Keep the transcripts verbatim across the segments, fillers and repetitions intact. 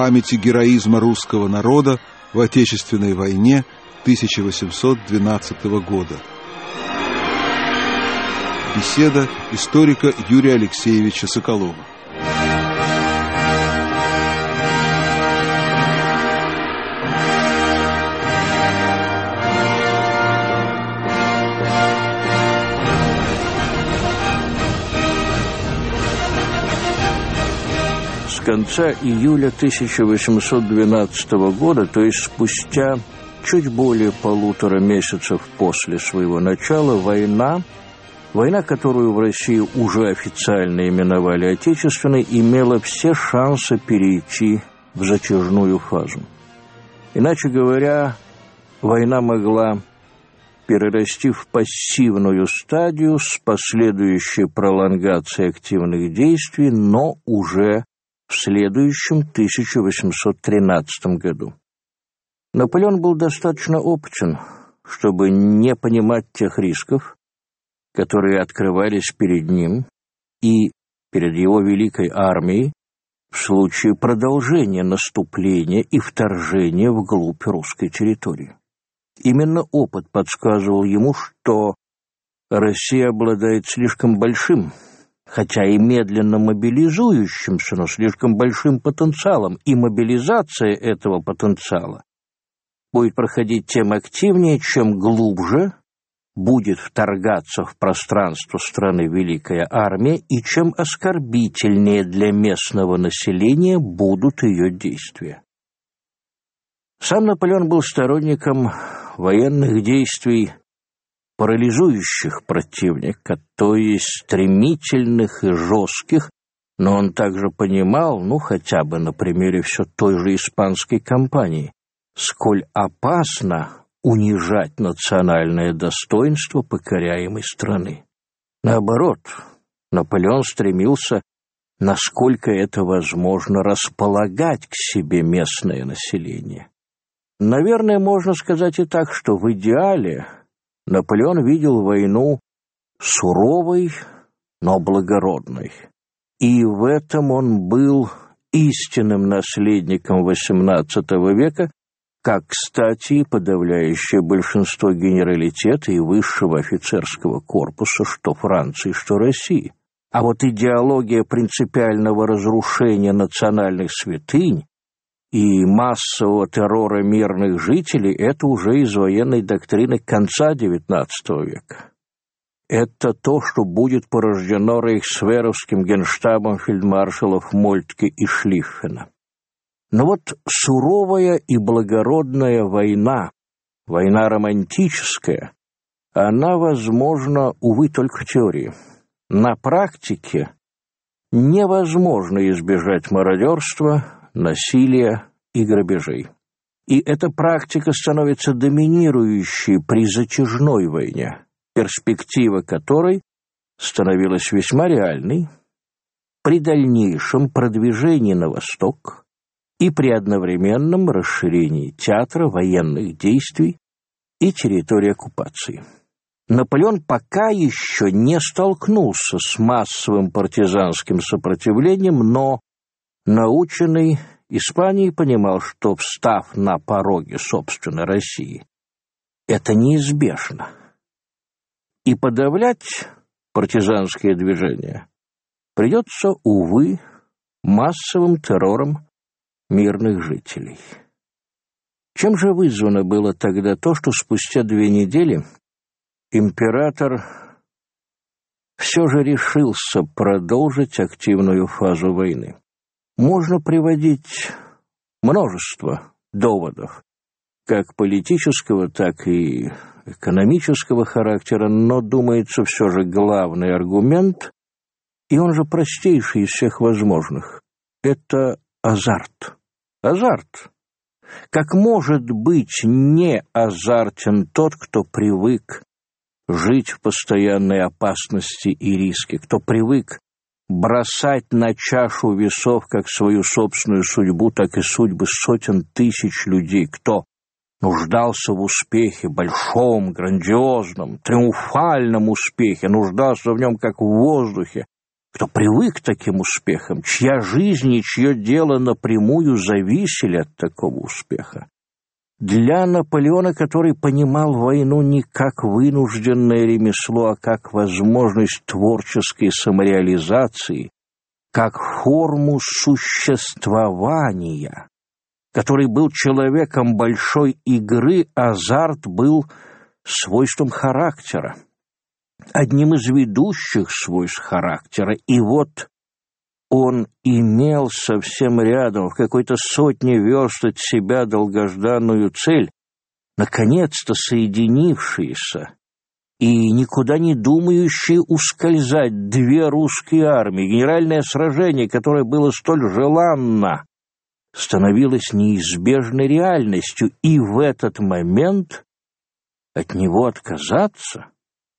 памяти героизма русского народа в Отечественной войне тысяча восемьсот двенадцатого года. Беседа историка Юрия Алексеевича Соколова. С конца июля тысяча восемьсот двенадцатого года, то есть спустя чуть более полутора месяцев после своего начала, война, война, которую в России уже официально именовали Отечественной, имела все шансы перейти в затяжную фазу. Иначе говоря, война могла перерасти в пассивную стадию с последующей пролонгацией активных действий, но уже в следующем тысяча восемьсот тринадцатом году. Наполеон был достаточно опытен, чтобы не понимать тех рисков, которые открывались перед ним и перед его великой армией в случае продолжения наступления и вторжения вглубь русской территории. Именно опыт подсказывал ему, что Россия обладает слишком большим, хотя и медленно мобилизующимся, но слишком большим потенциалом, и мобилизация этого потенциала будет проходить тем активнее, чем глубже будет вторгаться в пространство страны Великая Армия, и чем оскорбительнее для местного населения будут ее действия. Сам Наполеон был сторонником военных действий, парализующих противника, то есть стремительных и жестких, но он также понимал, ну хотя бы на примере все той же испанской кампании, сколь опасно унижать национальное достоинство покоряемой страны. Наоборот, Наполеон стремился, насколько это возможно, располагать к себе местное население. Наверное, можно сказать и так, что в идеале Наполеон видел войну суровой, но благородной. И в этом он был истинным наследником восемнадцатого века, как, кстати, и подавляющее большинство генералитета и высшего офицерского корпуса что Франции, что России. А вот идеология принципиального разрушения национальных святынь и массового террора мирных жителей – это уже из военной доктрины конца девятнадцатого века. Это то, что будет порождено рейхсверовским генштабом фельдмаршалов Мольтке и Шлиффена. Но вот суровая и благородная война, война романтическая, она возможна, увы, только в теории. На практике невозможно избежать мародерства, насилия и грабежей. И эта практика становится доминирующей при затяжной войне, перспектива которой становилась весьма реальной при дальнейшем продвижении на восток и при одновременном расширении театра военных действий и территории оккупации. Наполеон пока еще не столкнулся с массовым партизанским сопротивлением, но наученный Испанией понимал, что, встав на пороге собственной России, это неизбежно. И подавлять партизанские движения придется, увы, массовым террором мирных жителей. Чем же вызвано было тогда то, что спустя две недели император все же решился продолжить активную фазу войны? Можно приводить множество доводов, как политического, так и экономического характера, но, думается, все же главный аргумент, и он же простейший из всех возможных, это азарт. Азарт. Как может быть не азартен тот, кто привык жить в постоянной опасности и риске, кто привык бросать на чашу весов как свою собственную судьбу, так и судьбы сотен тысяч людей, кто нуждался в успехе, большом, грандиозном, триумфальном успехе, нуждался в нем как в воздухе, кто привык к таким успехам, чья жизнь и чье дело напрямую зависели от такого успеха. Для Наполеона, который понимал войну не как вынужденное ремесло, а как возможность творческой самореализации, как форму существования, который был человеком большой игры, азарт был свойством характера, одним из ведущих свойств характера. И вот он имел совсем рядом, в какой-то сотне верст от себя, долгожданную цель, наконец-то соединившиеся и никуда не думающие ускользать две русские армии. Генеральное сражение, которое было столь желанно, становилось неизбежной реальностью, и в этот момент от него отказаться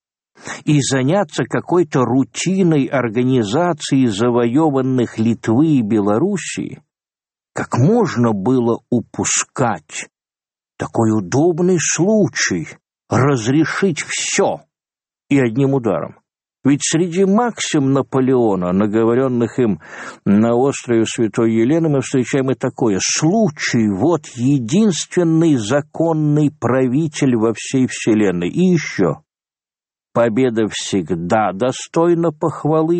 и заняться какой-то рутиной организации завоеванных Литвы и Белоруссии, как можно было упускать такой удобный случай разрешить все и одним ударом? Ведь среди максим Наполеона, наговоренных им на острове Святой Елены, мы встречаем и такое: случай, вот единственный законный правитель во всей вселенной. И еще: победа всегда достойна похвалы,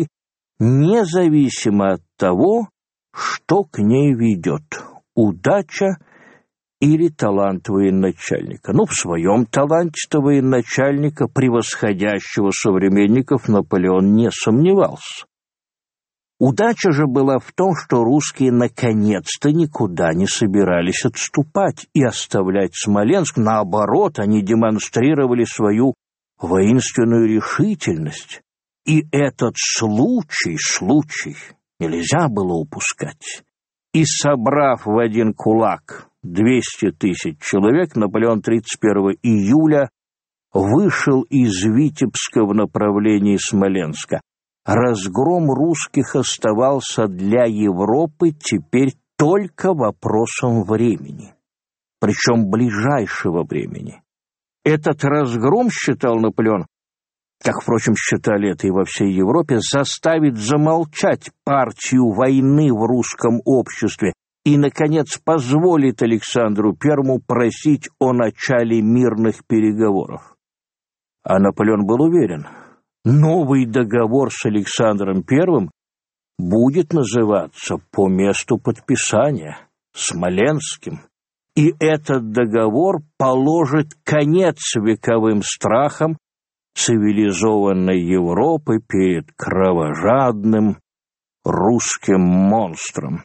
независимо от того, что к ней ведет – удача или талант военачальника. Ну, в своем таланте-то военачальника, превосходящего современников, Наполеон не сомневался. Удача же была в том, что русские наконец-то никуда не собирались отступать и оставлять Смоленск. Наоборот, они демонстрировали свою воинственную решительность. И этот случай, случай нельзя было упускать. И, собрав в один кулак двести тысяч человек, Наполеон тридцать первого июля вышел из Витебска в направлении Смоленска. Разгром русских оставался для Европы теперь только вопросом времени, причем ближайшего времени. Этот разгром, считал Наполеон, как, впрочем, считали это и во всей Европе, заставит замолчать партию войны в русском обществе и, наконец, позволит Александру Первому просить о начале мирных переговоров. А Наполеон был уверен, новый договор с Александром Первым будет называться по месту подписания – Смоленским. И этот договор положит конец вековым страхам цивилизованной Европы перед кровожадным русским монстром.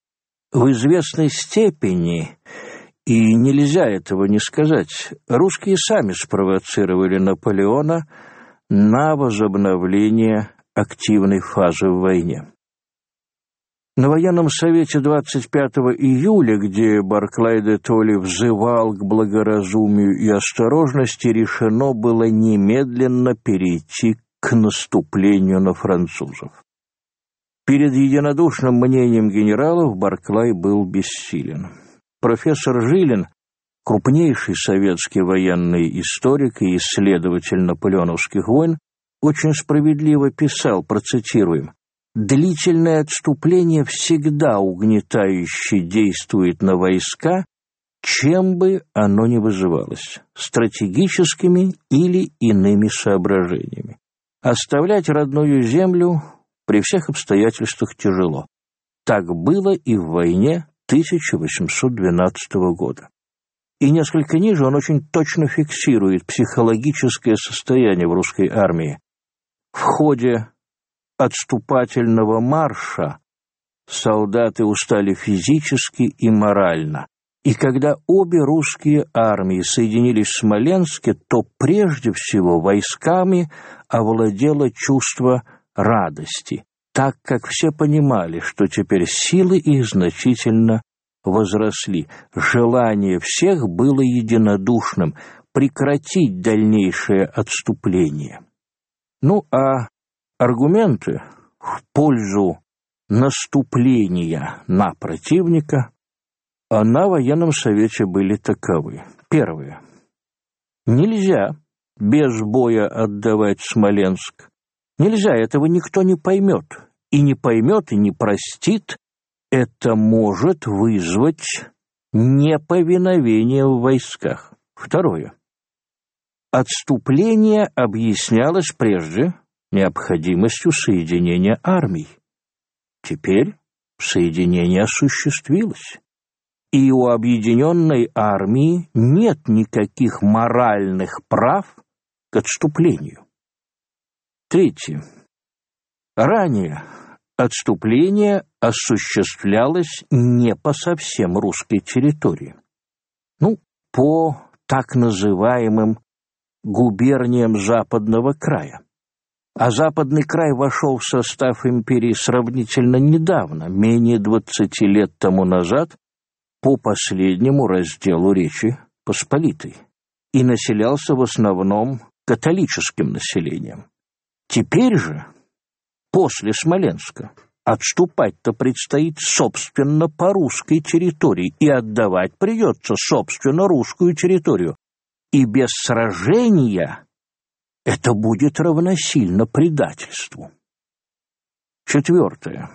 В известной степени, и нельзя этого не сказать, русские сами спровоцировали Наполеона на возобновление активной фазы в войне. На военном совете двадцать пятого июля, где Барклай де Толли взывал к благоразумию и осторожности, решено было немедленно перейти к наступлению на французов. Перед единодушным мнением генералов Барклай был бессилен. Профессор Жилин, крупнейший советский военный историк и исследователь наполеоновских войн, очень справедливо писал, процитируем: «Длительное отступление всегда угнетающе действует на войска, чем бы оно ни вызывалось, стратегическими или иными соображениями. Оставлять родную землю при всех обстоятельствах тяжело. Так было и в войне тысяча восемьсот двенадцатого года». И несколько ниже он очень точно фиксирует психологическое состояние в русской армии. В ходе отступательного марша солдаты устали физически и морально. И когда обе русские армии соединились в Смоленске, то прежде всего войсками овладело чувство радости, так как все понимали, что теперь силы их значительно возросли. Желание всех было единодушным – прекратить дальнейшее отступление. Ну а аргументы в пользу наступления на противника на военном совете были таковы. Первое. Нельзя без боя отдавать Смоленск. Нельзя, этого никто не поймет. И не поймет, и не простит. Это может вызвать неповиновение в войсках. Второе. Отступление объяснялось прежде необходимостью соединения армий. Теперь соединение осуществилось. И у объединенной армии нет никаких моральных прав к отступлению. Третье. Ранее отступление осуществлялось не по совсем русской территории. Ну, по так называемым губерниям Западного края. А Западный край вошел в состав империи сравнительно недавно, менее двадцати лет тому назад, по последнему разделу Речи Посполитой, и населялся в основном католическим населением. Теперь же, после Смоленска, отступать-то предстоит собственно по русской территории, и отдавать придется собственно русскую территорию. И без сражения это будет равносильно предательству. Четвертое.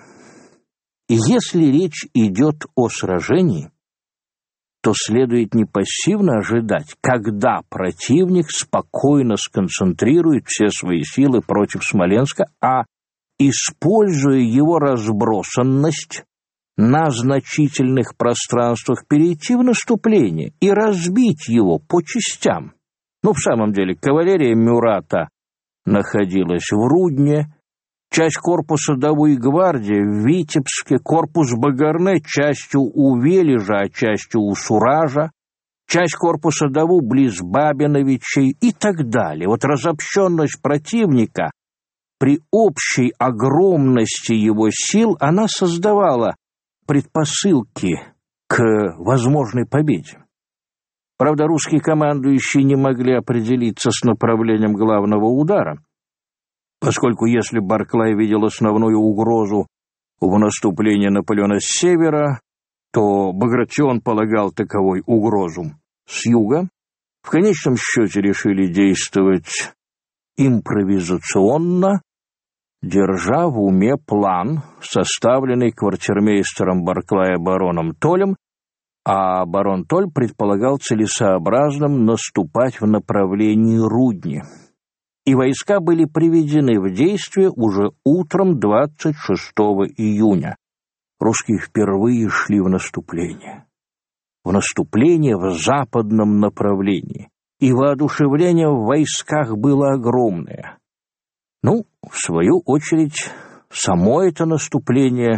Если речь идет о сражении, то следует не пассивно ожидать, когда противник спокойно сконцентрирует все свои силы против Смоленска, а, используя его разбросанность на значительных пространствах, перейти в наступление и разбить его по частям. Ну, в самом деле, кавалерия Мюрата находилась в Рудне, часть корпуса Даву гвардии в Витебске, корпус Багарне частью у Вележа, а частью у Суража, часть корпуса Даву близ Бабиновичей и так далее. Вот разобщенность противника при общей огромности его сил, она создавала предпосылки к возможной победе. Правда, русские командующие не могли определиться с направлением главного удара, поскольку если Барклай видел основную угрозу в наступлении Наполеона с севера, то Багратион полагал таковой угрозу с юга. В конечном счете решили действовать импровизационно, держа в уме план, составленный квартирмейстером Барклая бароном Толем, а барон Толь предполагал целесообразным наступать в направлении Рудни. И войска были приведены в действие уже утром двадцать шестого июня. Русские впервые шли в наступление. В наступление в западном направлении. И воодушевление в войсках было огромное. Ну, в свою очередь, само это наступление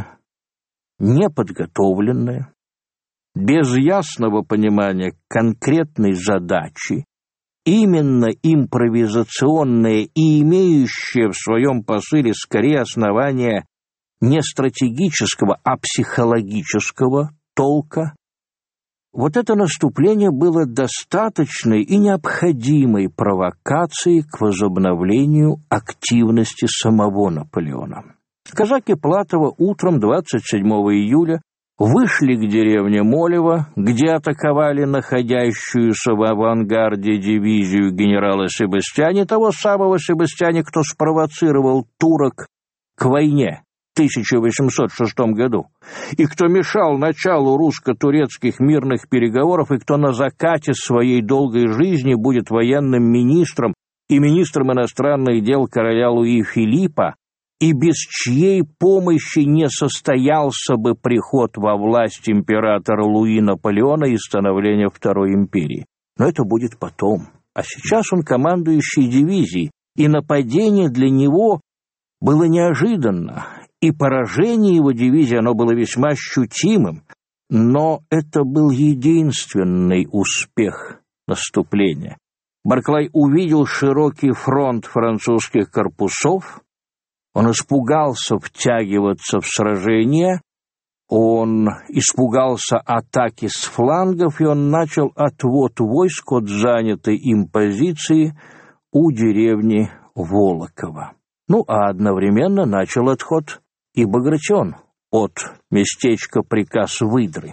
неподготовленное, без ясного понимания конкретной задачи, именно импровизационное и имеющее в своем посыле скорее основания не стратегического, а психологического толка, вот это наступление было достаточной и необходимой провокацией к возобновлению активности самого Наполеона. Казаки Платова утром двадцать седьмого июля вышли к деревне Молево, где атаковали находящуюся в авангарде дивизию генерала Себастьяни, того самого Себастьяни, кто спровоцировал турок к войне в тысяча восемьсот шестом году, и кто мешал началу русско-турецких мирных переговоров, и кто на закате своей долгой жизни будет военным министром и министром иностранных дел короля Луи Филиппа, и без чьей помощи не состоялся бы приход во власть императора Луи Наполеона и становление Второй империи. Но это будет потом. А сейчас он командующий дивизией, и нападение для него было неожиданно, и поражение его дивизии, оно было весьма ощутимым, но это был единственный успех наступления. Барклай увидел широкий фронт французских корпусов, он испугался втягиваться в сражение, он испугался атаки с флангов, и он начал отвод войск от занятой им позиции у деревни Волоково. Ну, а одновременно начал отход и Багратион от местечка Приказ Выдры.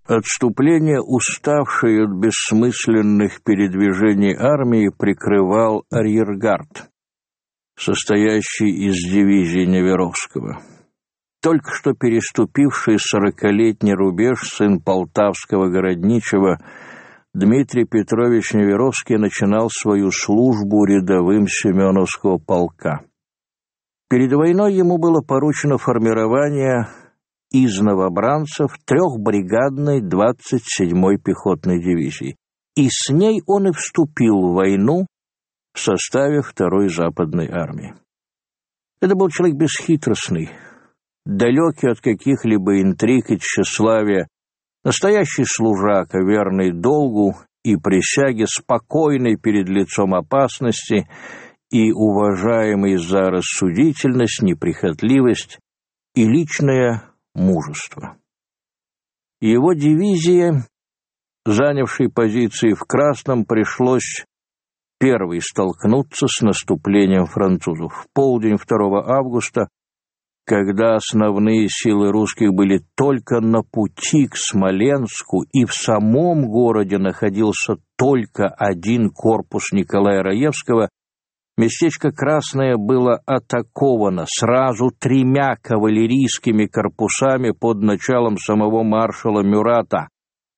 Отступление, уставшей от бессмысленных передвижений армии, прикрывал арьергард, состоящий из дивизии Неверовского. Только что переступивший сорокалетний рубеж сын полтавского городничего Дмитрий Петрович Неверовский начинал свою службу рядовым Семеновского полка. Перед войной ему было поручено формирование из новобранцев трехбригадной двадцать седьмой пехотной дивизии, и с ней он и вступил в войну в составе второй Западной армии. Это был человек бесхитростный, далекий от каких-либо интриг и тщеславия, настоящий служака, верный долгу и присяге, спокойный перед лицом опасности и уважаемый за рассудительность, неприхотливость и личное мужество. Его дивизии, занявшей позиции в Красном, пришлось первой столкнуться с наступлением французов. В полдень второго августа, когда основные силы русских были только на пути к Смоленску и в самом городе находился только один корпус Николая Раевского, местечко Красное было атаковано сразу тремя кавалерийскими корпусами под началом самого маршала Мюрата.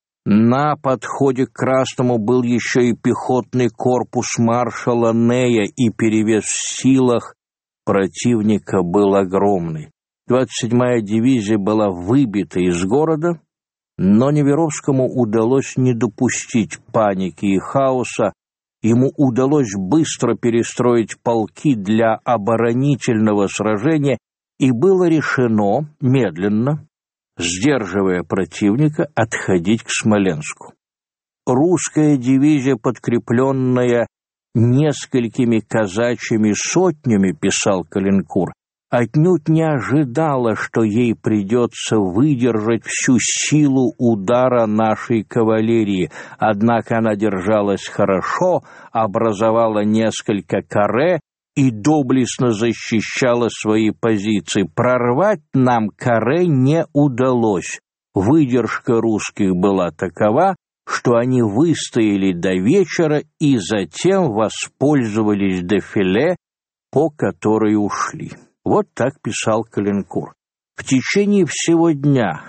На подходе к Красному был еще и пехотный корпус маршала Нея, и перевес в силах противника был огромный. двадцать седьмая дивизия была выбита из города, но Неверовскому удалось не допустить паники и хаоса. Ему удалось быстро перестроить полки для оборонительного сражения, и было решено медленно, сдерживая противника, отходить к Смоленску. Русская дивизия, подкрепленная несколькими казачьими сотнями, писал Калинкур, отнюдь не ожидала, что ей придется выдержать всю силу удара нашей кавалерии, однако она держалась хорошо, образовала несколько каре и доблестно защищала свои позиции. Прорвать нам каре не удалось. Выдержка русских была такова, что они выстояли до вечера и затем воспользовались дефиле, по которой ушли. Вот так писал Калинкур. В течение всего дня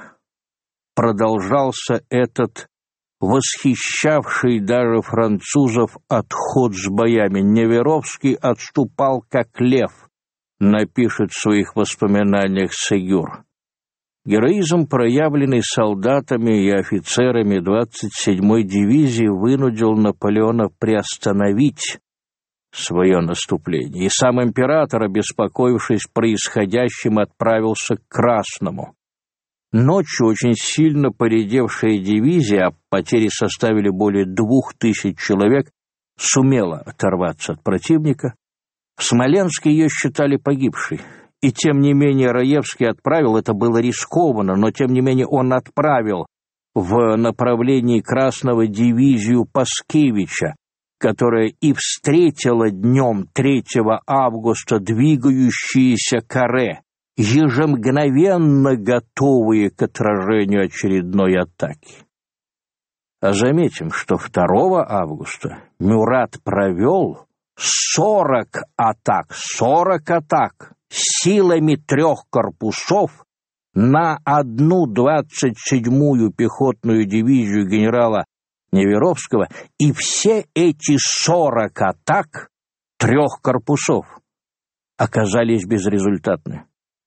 продолжался этот восхищавший даже французов отход с боями. Неверовский отступал как лев, напишет в своих воспоминаниях Сегюр. Героизм, проявленный солдатами и офицерами двадцать седьмой дивизии, вынудил Наполеона приостановить свое наступление, и сам император, обеспокоившись происходящим, отправился к Красному. Ночью очень сильно поредевшая дивизия, а потери составили более двух тысяч человек, сумела оторваться от противника. В Смоленске ее считали погибшей, и тем не менее Раевский отправил, это было рискованно, но тем не менее он отправил в направлении Красного дивизию Паскевича, которая и встретила днем третьего августа двигающиеся каре, ежемгновенно готовые к отражению очередной атаки. А заметим, что второго августа Мюрат провел сорок атак, сорок атак силами трех корпусов на одну двадцать седьмую пехотную дивизию генерала Неверовского, и все эти сорок атак трех корпусов оказались безрезультатны.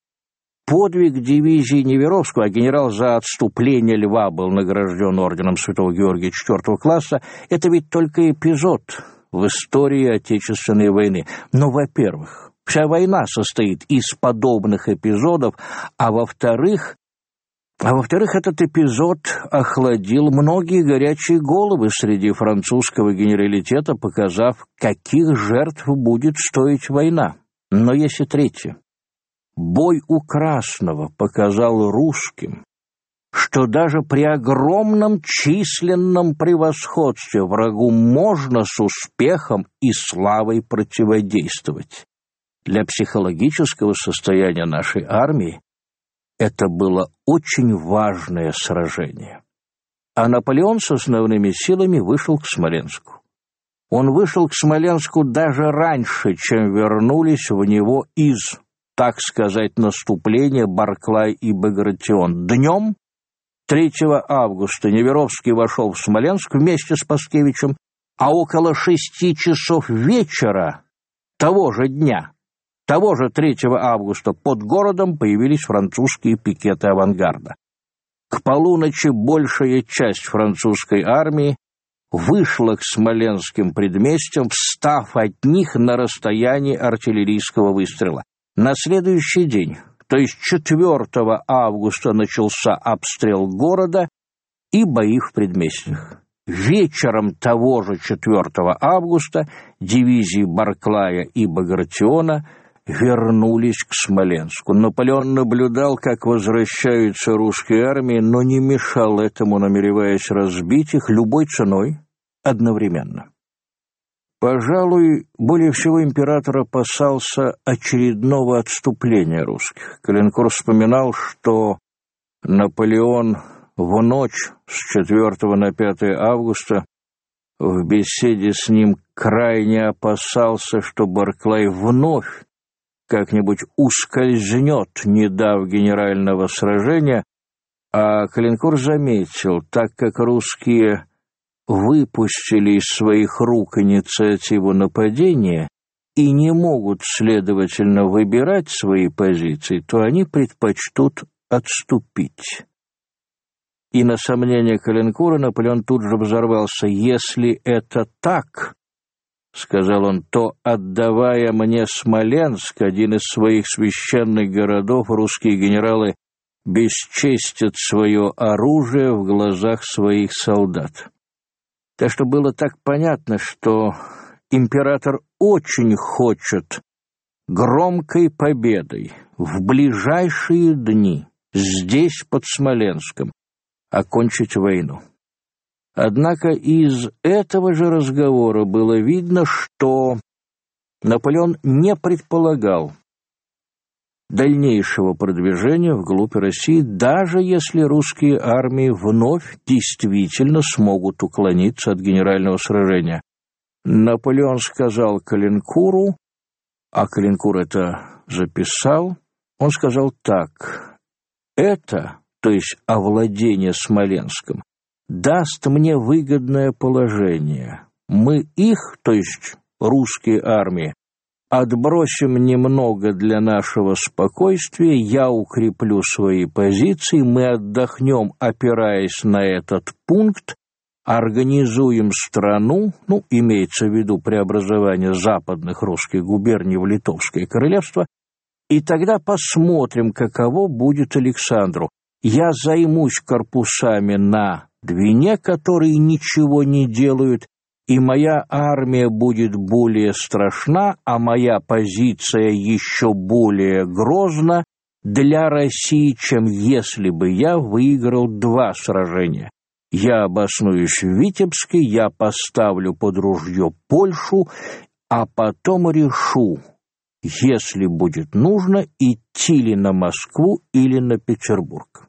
Подвиг дивизии Неверовского, а генерал за отступление Льва был награжден орденом Святого Георгия четвертого класса, это ведь только эпизод в истории Отечественной войны. Но, во-первых, вся война состоит из подобных эпизодов, а во-вторых, А во-вторых, этот эпизод охладил многие горячие головы среди французского генералитета, показав, каких жертв будет стоить война. Но есть и третье. Бой у Красного показал русским, что даже при огромном численном превосходстве врагу можно с успехом и славой противодействовать. Для психологического состояния нашей армии это было очень важное сражение. а Наполеон с основными силами вышел к Смоленску. Он вышел к Смоленску даже раньше, чем вернулись в него из, так сказать, наступления Барклай и Багратион. Днем третьего августа Неверовский вошел в Смоленск вместе с Паскевичем, а около шести часов вечера того же дня, того же третьего августа, под городом появились французские пикеты авангарда. К полуночи большая часть французской армии вышла к смоленским предместьям, встав от них на расстоянии артиллерийского выстрела. На следующий день, то есть четвёртого августа, начался обстрел города и бои в предместьях. Вечером того же четвёртого августа дивизии Барклая и Багратиона вернулись к Смоленску. Наполеон наблюдал, как возвращаются русские армии, но не мешал этому, намереваясь разбить их любой ценой одновременно. Пожалуй, более всего император опасался очередного отступления русских. Калинкур вспоминал, что Наполеон в ночь с четвёртого на пятое августа в беседе с ним крайне опасался, что Барклай вновь как-нибудь ускользнет, не дав генерального сражения, а Калинкур заметил, так как русские выпустили из своих рук инициативу нападения и не могут, следовательно, выбирать свои позиции, то они предпочтут отступить. И на сомнение Калинкура Наполеон тут же взорвался. «Если это так, — сказал он, — то, отдавая мне Смоленск, один из своих священных городов, русские генералы бесчестят свое оружие в глазах своих солдат». Так что было так понятно, что император очень хочет громкой победой в ближайшие дни здесь, под Смоленском, окончить войну. Однако из этого же разговора было видно, что Наполеон не предполагал дальнейшего продвижения вглубь России, даже если русские армии вновь действительно смогут уклониться от генерального сражения. Наполеон сказал Калинкуру, а Калинкур это записал, он сказал так: «Это, то есть овладение Смоленском, даст мне выгодное положение. Мы их, то есть русские армии, отбросим немного для нашего спокойствия, я укреплю свои позиции, мы отдохнем, опираясь на этот пункт, организуем страну, ну, имеется в виду преобразование западных русских губерний в Литовское королевство, и тогда посмотрим, каково будет Александру. Я займусь корпусами на Двине, которые ничего не делают, и моя армия будет более страшна, а моя позиция еще более грозна для России, чем если бы я выиграл два сражения. Я обоснуюсь в Витебске, я поставлю под ружье Польшу, а потом решу, если будет нужно, идти ли на Москву или на Петербург».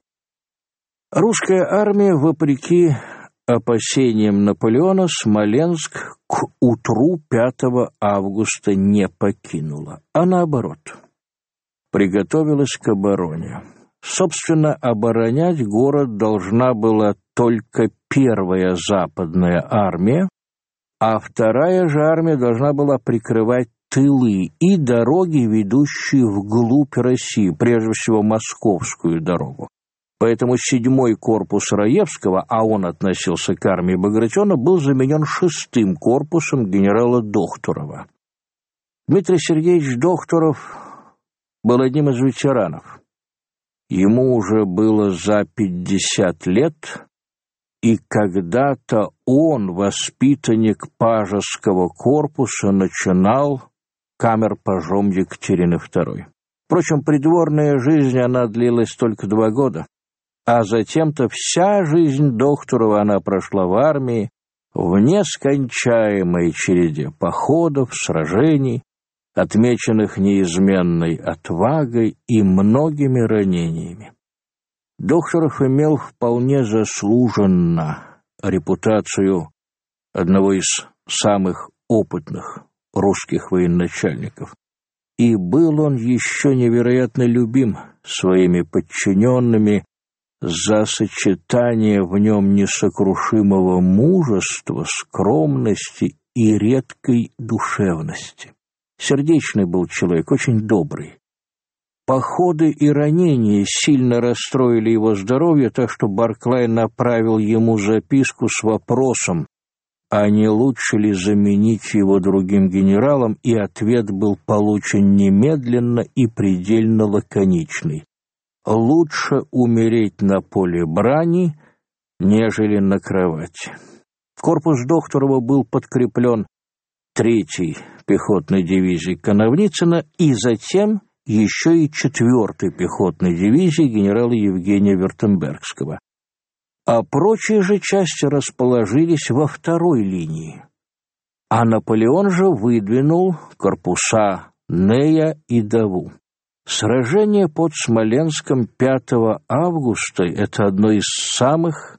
Русская армия, вопреки опасениям Наполеона, Смоленск к утру пятого августа не покинула, а наоборот, приготовилась к обороне. Собственно, оборонять город должна была только первая западная армия, а вторая же армия должна была прикрывать тылы и дороги, ведущие вглубь России, прежде всего московскую дорогу. Поэтому седьмой корпус Раевского, а он относился к армии Багратиона, был заменен шестым корпусом генерала Дохтурова. Дмитрий Сергеевич Дохтуров был одним из ветеранов. Ему уже было за пятьдесят лет, и когда-то он, воспитанник Пажеского корпуса, начинал камер-пажом Екатерины второй. Впрочем, придворная жизнь, она длилась только два года. А затем-то вся жизнь Дохтурова она прошла в армии, в нескончаемой череде походов, сражений, отмеченных неизменной отвагой и многими ранениями. Докторов имел вполне заслуженно репутацию одного из самых опытных русских военачальников. И был он еще невероятно любим своими подчиненными за сочетание в нем несокрушимого мужества, скромности и редкой душевности. Сердечный был человек, очень добрый. Походы и ранения сильно расстроили его здоровье, так что Барклай направил ему записку с вопросом, а не лучше ли заменить его другим генералом, и ответ был получен немедленно и предельно лаконичный. Лучше умереть на поле брани, нежели на кровати. В корпус Докторова был подкреплен третьей пехотной дивизией Коновницына и затем еще и четвертой пехотной дивизии генерала Евгения Вертембергского. А прочие же части расположились во второй линии. А Наполеон же выдвинул корпуса Нея и Даву. Сражение под Смоленском пятого августа — это одно из самых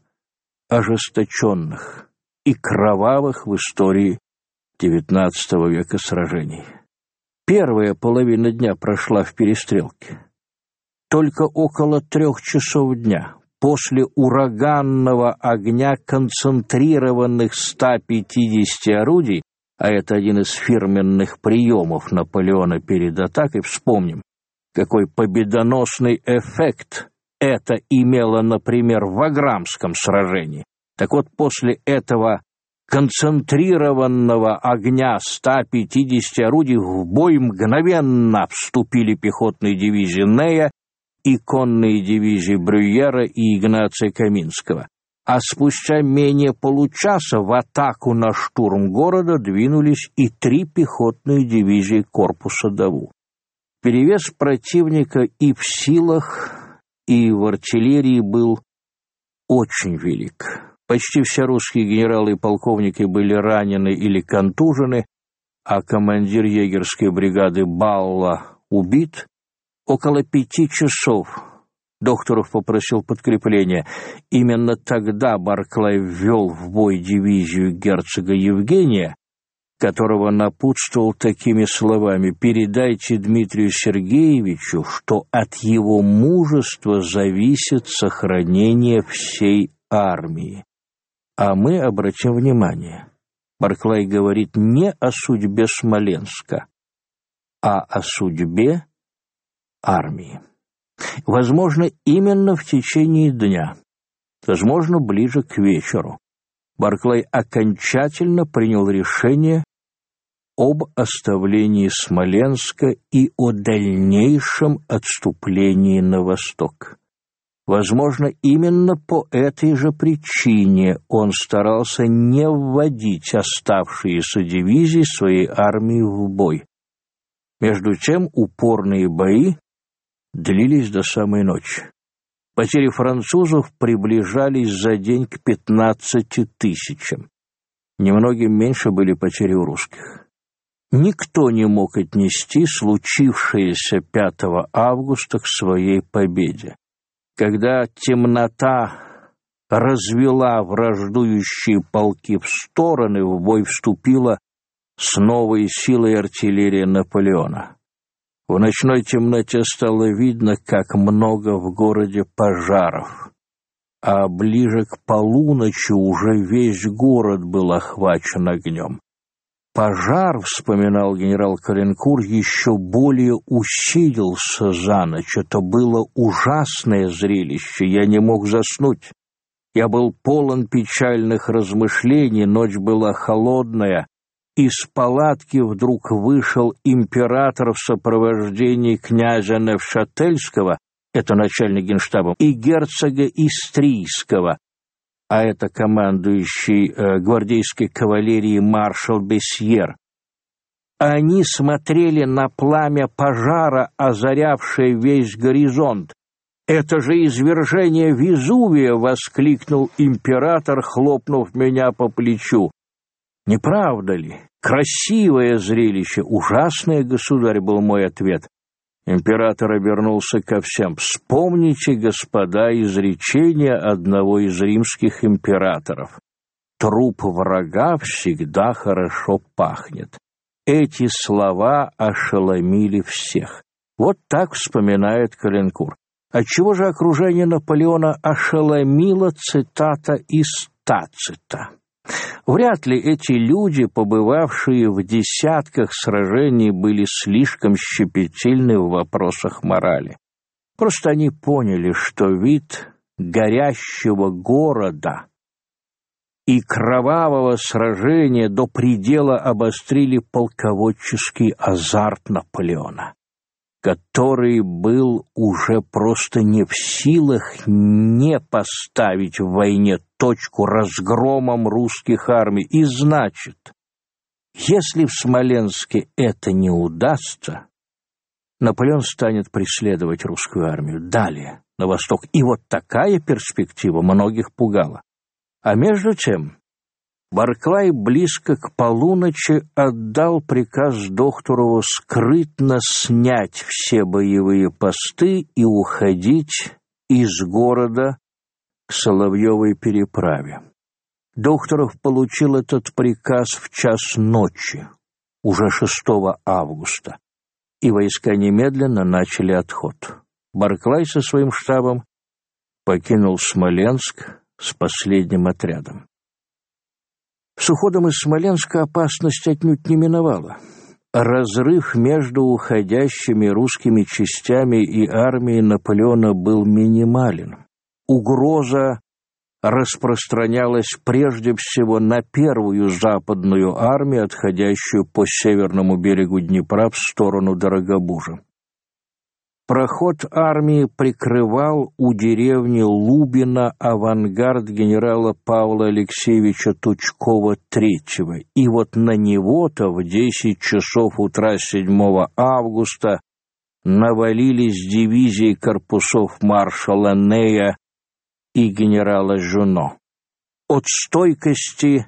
ожесточенных и кровавых в истории девятнадцатого века сражений. Первая половина дня прошла в перестрелке. Только около трех часов дня, после ураганного огня концентрированных ста пятидесяти орудий, а это один из фирменных приемов Наполеона перед атакой, вспомним, какой победоносный эффект это имело, например, в Ваграмском сражении. Так вот, после этого концентрированного огня ста пятидесяти орудий в бой мгновенно вступили пехотные дивизии Нея и конные дивизии Брюера и Игнация Каминского. А спустя менее получаса в атаку на штурм города двинулись и три пехотные дивизии корпуса Даву. Перевес противника и в силах, и в артиллерии был очень велик. Почти все русские генералы и полковники были ранены или контужены, а командир егерской бригады Балла убит. Около пяти часов Докторов попросил подкрепления. Именно тогда Барклай ввел в бой дивизию герцога Евгения, которого напутствовал такими словами: «Передайте Дмитрию Сергеевичу, что от его мужества зависит сохранение всей армии». А мы обратим внимание, Барклай говорит не о судьбе Смоленска, а о судьбе армии. Возможно, именно в течение дня, возможно, ближе к вечеру, Барклай окончательно принял решение об оставлении Смоленска и о дальнейшем отступлении на восток. Возможно, именно по этой же причине он старался не вводить оставшиеся дивизии своей армии в бой. Между тем упорные бои длились до самой ночи. Потери французов приближались за день к пятнадцати тысячам. Немногим меньше были потери у русских. Никто не мог отнести случившееся пятого августа к своей победе. Когда темнота развела враждующие полки в стороны, в бой вступила с новой силой артиллерия Наполеона. В ночной темноте стало видно, как много в городе пожаров, а ближе к полуночи уже весь город был охвачен огнем. Пожар, вспоминал генерал Калинкур, еще более усилился за ночь. Это было ужасное зрелище, я не мог заснуть. Я был полон печальных размышлений, ночь была холодная. Из палатки вдруг вышел император в сопровождении князя Невшательского, это начальник генштаба, и герцога Истрийского, а это командующий э, гвардейской кавалерией маршал Бесьер. Они смотрели на пламя пожара, озарявшее весь горизонт. «Это же извержение Везувия!» — воскликнул император, хлопнув меня по плечу. «Не правда ли? Красивое зрелище, ужасное, государь», — был мой ответ. Император обернулся ко всем. «Вспомните, господа, изречение одного из римских императоров. Труп врага всегда хорошо пахнет». Эти слова ошеломили всех. Вот так вспоминает Калинкур. Отчего же окружение Наполеона ошеломило цитата из Тацита? Вряд ли эти люди, побывавшие в десятках сражений, были слишком щепетильны в вопросах морали. Просто они поняли, что вид горящего города и кровавого сражения до предела обострили полководческий азарт Наполеона, который был уже просто не в силах не поставить в войне точку разгромом русских армий. И значит, если в Смоленске это не удастся, Наполеон станет преследовать русскую армию далее, на восток. И вот такая перспектива многих пугала. А между тем Барклай близко к полуночи отдал приказ Дохтурову скрытно снять все боевые посты и уходить из города к Соловьевой переправе. Дохтуров получил этот приказ в час ночи, уже шестого августа, и войска немедленно начали отход. Барклай со своим штабом покинул Смоленск с последним отрядом. С уходом из Смоленска опасность отнюдь не миновала. Разрыв между уходящими русскими частями и армией Наполеона был минимален. Угроза распространялась прежде всего на первую западную армию, отходящую по северному берегу Днепра в сторону Дорогобужа. Проход армии прикрывал у деревни Лубина авангард генерала Павла Алексеевича Тучкова-третьего, и вот на него-то в десять часов утра седьмого августа навалились дивизии корпусов маршала Нея и генерала Жуно. От стойкости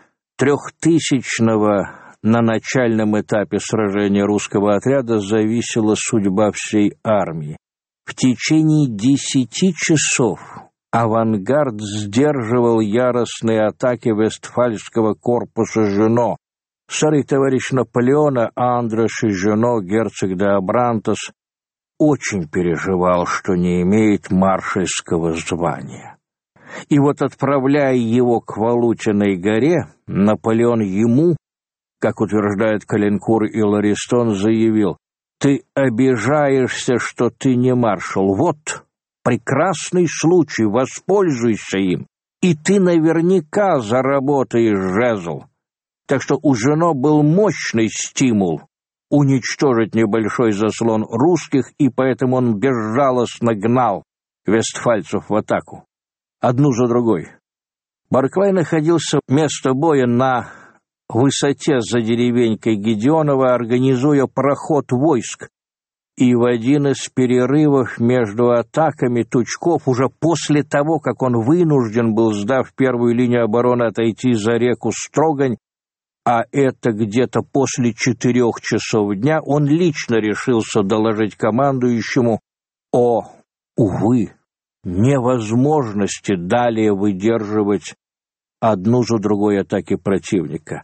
трехтысячного на начальном этапе сражения русского отряда зависела судьба всей армии. В течение десяти часов авангард сдерживал яростные атаки Вестфальского корпуса Жуно. Старый товарищ Наполеона Андрош Жуно, герцог де Абрантес, очень переживал, что не имеет маршальского звания. И вот, отправляя его к Валутиной горе, Наполеон ему, как утверждают Калинкур и Ларистон, заявил: «Ты обижаешься, что ты не маршал. Вот прекрасный случай, воспользуйся им, и ты наверняка заработаешь жезл». Так что у Жуно был мощный стимул уничтожить небольшой заслон русских, и поэтому он безжалостно гнал вестфальцев в атаку, одну за другой. Барклай находился место боя на высоте за деревенькой Гедеонова, организуя проход войск, и в один из перерывов между атаками Тучков, уже после того, как он вынужден был, сдав первую линию обороны, отойти за реку Строгань, а это где-то после четырех часов дня, он лично решился доложить командующему о, увы, невозможности далее выдерживать одну за другой атаки противника.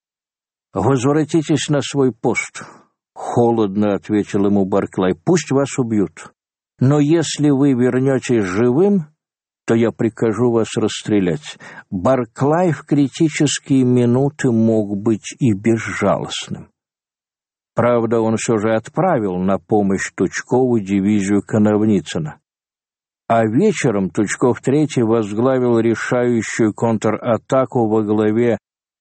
«Возвратитесь на свой пост», — холодно ответил ему Барклай. «Пусть вас убьют, но если вы вернетесь живым, то я прикажу вас расстрелять». Барклай в критические минуты мог быть и безжалостным. Правда, он все же отправил на помощь Тучкову дивизию Коновницына. А вечером Тучков-третий возглавил решающую контратаку во главе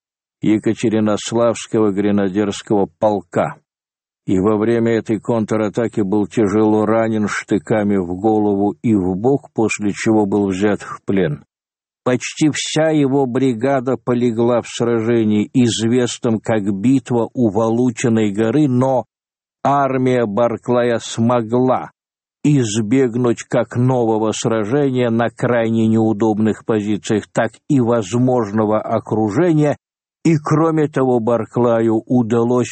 Екатеринославского гренадерского полка, и во время этой контратаки был тяжело ранен штыками в голову и в бок, после чего был взят в плен. Почти вся его бригада полегла в сражении, известном как битва у Валутиной горы, но армия Барклая смогла избегнуть как нового сражения на крайне неудобных позициях, так и возможного окружения, и, кроме того, Барклаю удалось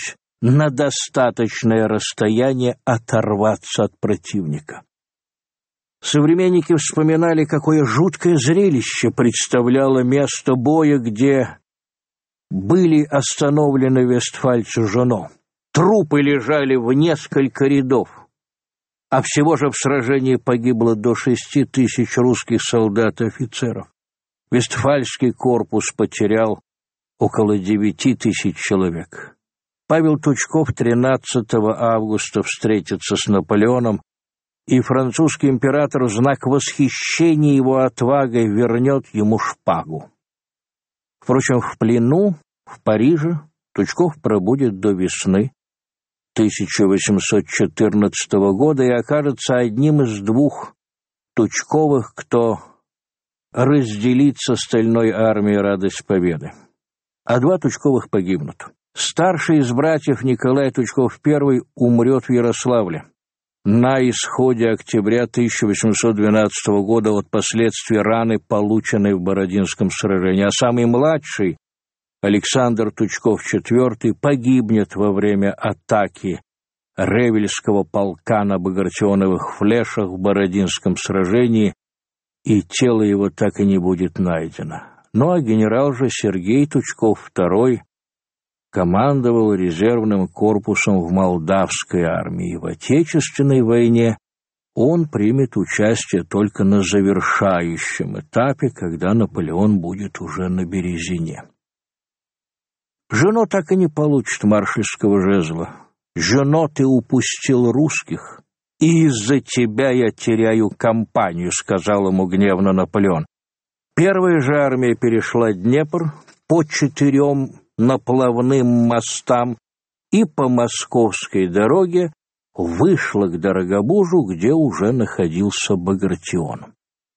на достаточное расстояние оторваться от противника. Современники вспоминали, какое жуткое зрелище представляло место боя, где были остановлены вестфальцы Жено. Трупы лежали в несколько рядов, а всего же в сражении погибло до шести тысяч русских солдат и офицеров. Вестфальский корпус потерял около девяти тысяч человек. Павел Тучков тринадцатого августа встретится с Наполеоном, и французский император в знак восхищения его отвагой вернет ему шпагу. Впрочем, в плену в Париже Тучков пробудет до весны тысяча восемьсот четырнадцатого года и окажется одним из двух Тучковых, кто разделит с остальной армией радость победы. А два Тучковых погибнут. Старший из братьев Николай Тучков I умрет в Ярославле на исходе октября тысяча восемьсот двенадцатого года от последствий раны, полученной в Бородинском сражении, а самый младший, Александр Тучков четвёртый, погибнет во время атаки Ревельского полка на Багратионовых флешах в Бородинском сражении, и тело его так и не будет найдено. Ну а генерал же Сергей Тучков второй командовал резервным корпусом в Молдавской армии. В Отечественной войне он примет участие только на завершающем этапе, когда Наполеон будет уже на Березине. Жено так и не получит маршальского жезла. Жено, ты упустил русских, и из-за тебя я теряю кампанию, сказал ему гневно Наполеон. Первая же армия перешла Днепр по четырем наплавным мостам и по московской дороге вышла к Дорогобужу, где уже находился Багратион.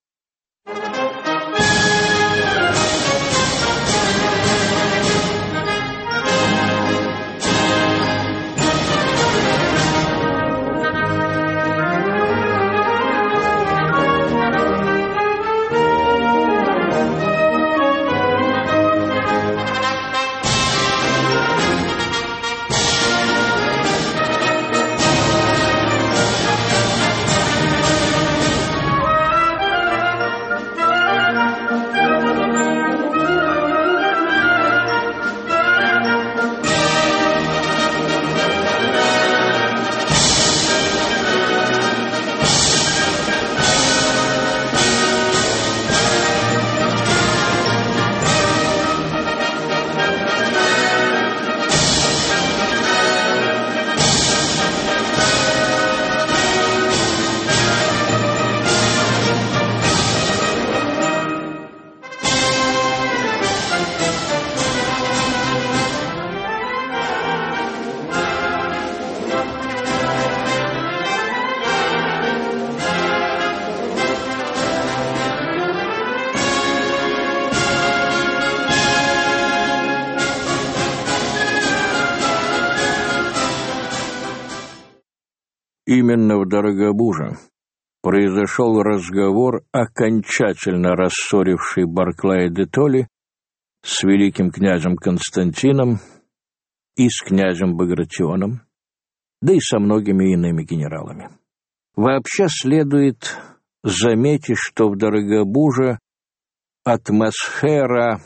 Именно в Дорогобуже произошел разговор, окончательно рассоривший Барклая де Толли с великим князем Константином и с князем Багратионом, да и со многими иными генералами. Вообще следует заметить, что в Дорогобуже атмосфера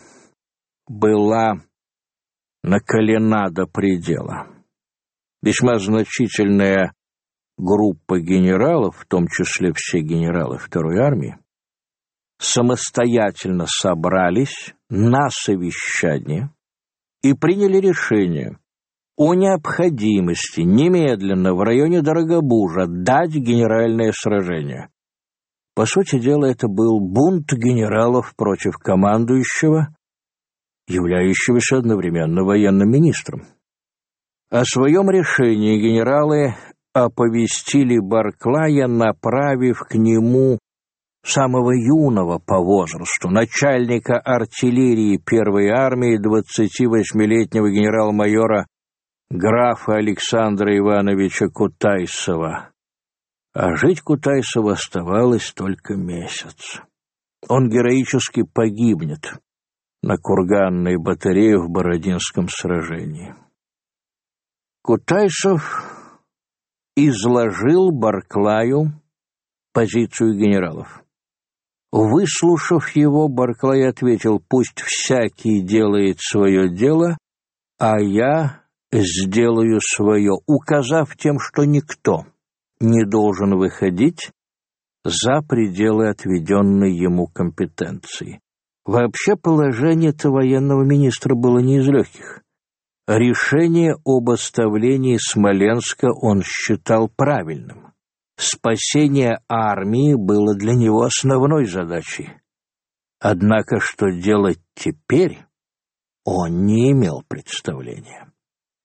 была накалена до предела. Весьма значительная группа генералов, в том числе все генералы Второй армии, самостоятельно собрались на совещание и приняли решение о необходимости немедленно в районе Дорогобужа дать генеральное сражение. По сути дела, это был бунт генералов против командующего, являющегося одновременно военным министром. О своем решении генералы оповестили Барклая, направив к нему самого юного по возрасту, начальника артиллерии Первой армии, двадцативосьмилетнего генерал-майора графа Александра Ивановича Кутайсова. А жить Кутайсову оставалось только месяц. Он героически погибнет на курганной батарее в Бородинском сражении. Кутайсов изложил Барклаю позицию генералов. Выслушав его, Барклай ответил: «Пусть всякий делает свое дело, а я сделаю свое», указав тем, что никто не должен выходить за пределы отведенной ему компетенции. Вообще положение-то военного министра было не из легких. Решение об оставлении Смоленска он считал правильным. Спасение армии было для него основной задачей. Однако что делать теперь, он не имел представления.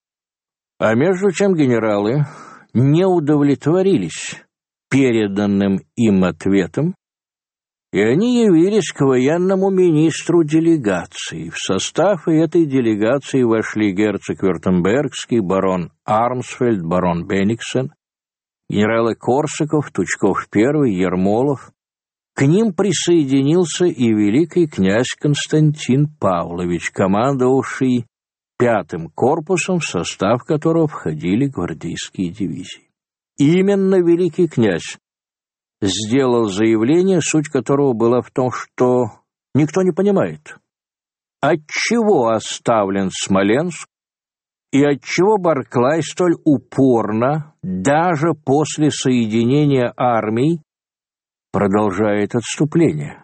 А между тем генералы не удовлетворились переданным им ответом, и они явились к военному министру делегации. В состав этой делегации вошли герцог Вюртембергский, барон Армсфельд, барон Бенниксен, генералы Корсаков, Тучков I, Ермолов. К ним присоединился и великий князь Константин Павлович, командовавший пятым корпусом, в состав которого входили гвардейские дивизии. Именно великий князь сделал заявление, суть которого была в том, что никто не понимает, отчего оставлен Смоленск и отчего Барклай столь упорно, даже после соединения армий, продолжает отступление.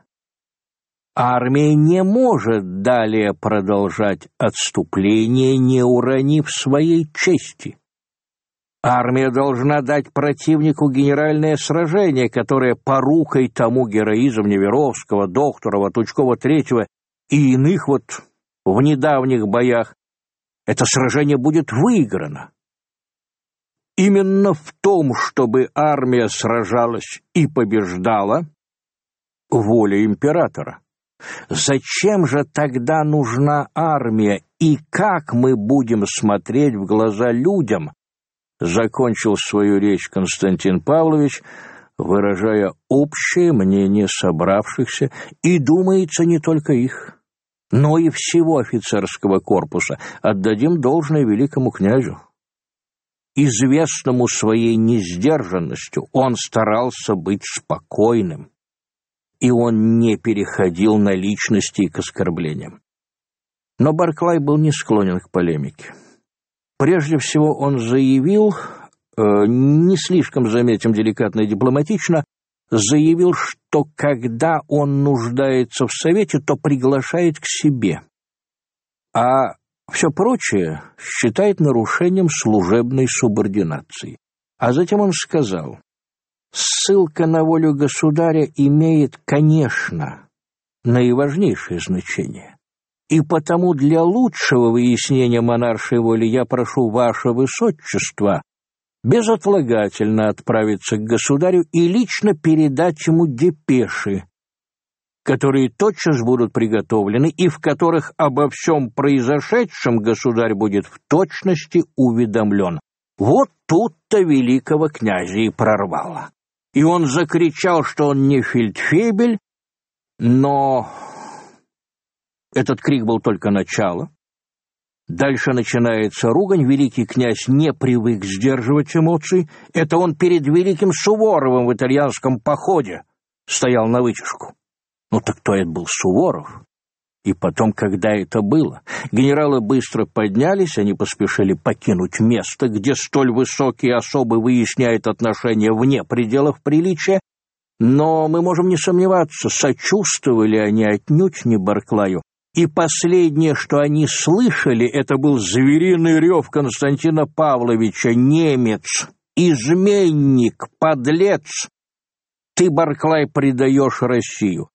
Армия не может далее продолжать отступление, не уронив своей чести. Армия должна дать противнику генеральное сражение, которое порукой тому героизм Неверовского, Докторова, Тучкова третьего и иных вот в недавних боях это сражение будет выиграно. Именно в том, чтобы армия сражалась и побеждала, воля императора. Зачем же тогда нужна армия, и как мы будем смотреть в глаза людям? Закончил свою речь Константин Павлович, выражая общее мнение собравшихся, и, думается, не только их, но и всего офицерского корпуса. Отдадим должное великому князю. Известному своей несдержанностью, он старался быть спокойным, и он не переходил на личности и к оскорблениям. Но Барклай был не склонен к полемике. Прежде всего он заявил, э, не слишком, заметим, деликатно и дипломатично, заявил, что когда он нуждается в совете, то приглашает к себе, а все прочее считает нарушением служебной субординации. А затем он сказал: ссылка на волю государя имеет, конечно, наиважнейшее значение. И потому для лучшего выяснения монаршей воли я прошу ваше высочество безотлагательно отправиться к государю и лично передать ему депеши, которые тотчас будут приготовлены и в которых обо всем произошедшем государь будет в точности уведомлен. Вот тут-то великого князя и прорвало. И он закричал, что он не фельдфебель, но этот крик был только начало. Дальше начинается ругань. Великий князь не привык сдерживать эмоций. Это он перед великим Суворовым в итальянском походе стоял на вытяжку. Ну так кто это был, Суворов? И потом, когда это было? Генералы быстро поднялись, они поспешили покинуть место, где столь высокие особы выясняют отношения вне пределов приличия, но мы можем не сомневаться, сочувствовали они отнюдь не Барклаю. И последнее, что они слышали, это был звериный рев Константина Павловича: «Немец, изменник, подлец! Ты, Барклай, предаешь Россию!»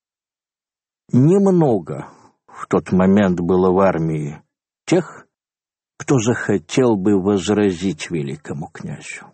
Немного в тот момент было в армии тех, кто захотел бы возразить великому князю.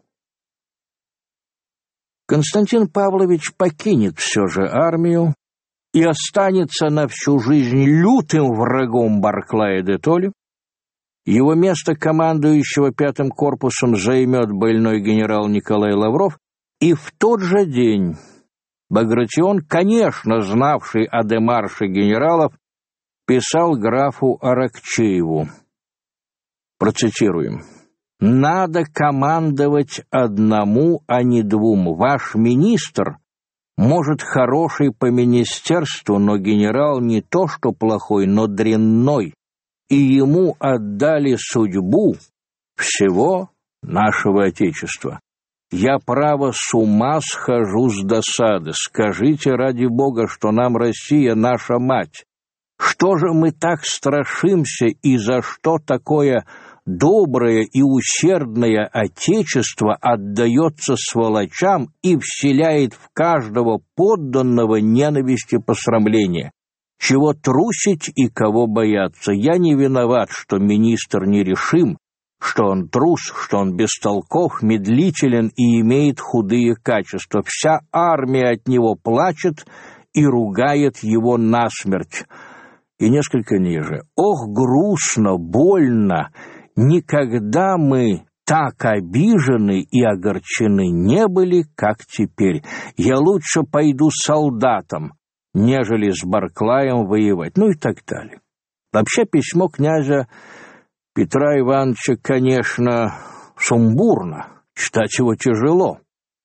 Константин Павлович покинет все же армию и останется на всю жизнь лютым врагом Барклая де Толли. Его место командующего пятым корпусом займет больной генерал Николай Лавров, и в тот же день Багратион, конечно, знавший о демарше генералов, писал графу Аракчееву. Процитируем. Надо командовать одному, а не двум. Ваш министр, может, хороший по министерству, но генерал не то что плохой, но дрянной, и ему отдали судьбу всего нашего Отечества. Я, право, с ума схожу с досады. Скажите, ради Бога, что нам Россия наша мать. Что же мы так страшимся и за что такое доброе и усердное Отечество отдается сволочам и вселяет в каждого подданного ненависть и посрамление? Чего трусить и кого бояться? Я не виноват, что министр нерешим, что он трус, что он бестолков, медлителен и имеет худые качества. Вся армия от него плачет и ругает его насмерть. И несколько ниже. Ох, грустно, больно! Никогда мы так обижены и огорчены не были, как теперь. Я лучше пойду солдатом, нежели с Барклаем воевать. Ну и так далее. Вообще письмо князя Петра Ивановича, конечно, сумбурно, читать его тяжело.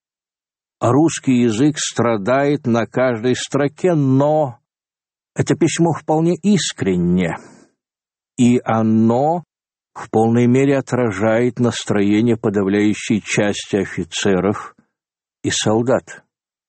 А русский язык страдает на каждой строке, но это письмо вполне искренне, и оно в полной мере отражает настроение подавляющей части офицеров и солдат.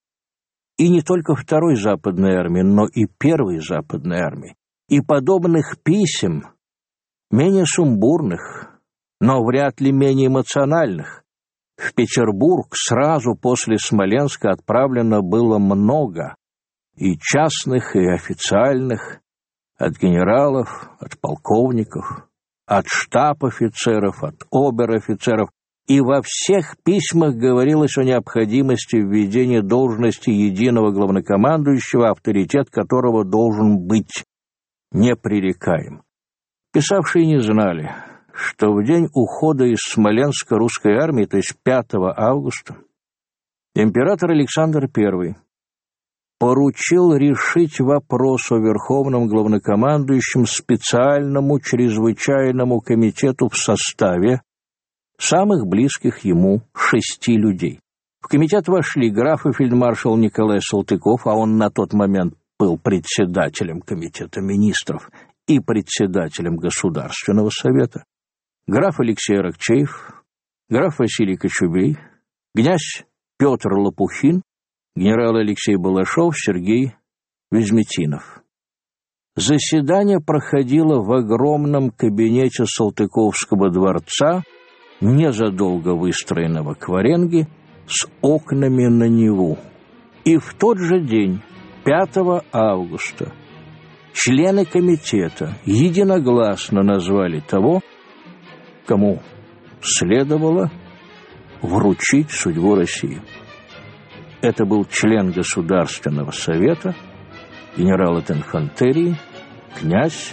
И не только Второй Западной армии, но и Первой Западной армии. И подобных писем, менее сумбурных, но вряд ли менее эмоциональных, в Петербург сразу после Смоленска отправлено было много, и частных, и официальных, от генералов, от полковников, от штаб-офицеров, от обер-офицеров, и во всех письмах говорилось о необходимости введения должности единого главнокомандующего, авторитет которого должен быть непререкаем. Писавшие не знали, что в день ухода из Смоленска русской армии, то есть пятого августа, император Александр Первый поручил решить вопрос о Верховном главнокомандующем специальному чрезвычайному комитету в составе самых близких ему шести людей. В комитет вошли граф и фельдмаршал Николай Салтыков, а он на тот момент был председателем комитета министров и председателем Государственного совета, граф Алексей Аракчеев, граф Василий Кочубей, князь Петр Лопухин, генерал Алексей Балашов, Сергей Везметинов. Заседание проходило в огромном кабинете Салтыковского дворца, незадолго выстроенного к Варенге, с окнами на Неву. И в тот же день, пятого августа, члены комитета единогласно назвали того, кому следовало вручить судьбу России. Это был член Государственного совета, генерал от инфантерии, князь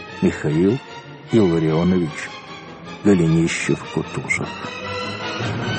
Михаил Илларионович Голенищев-Кутузов.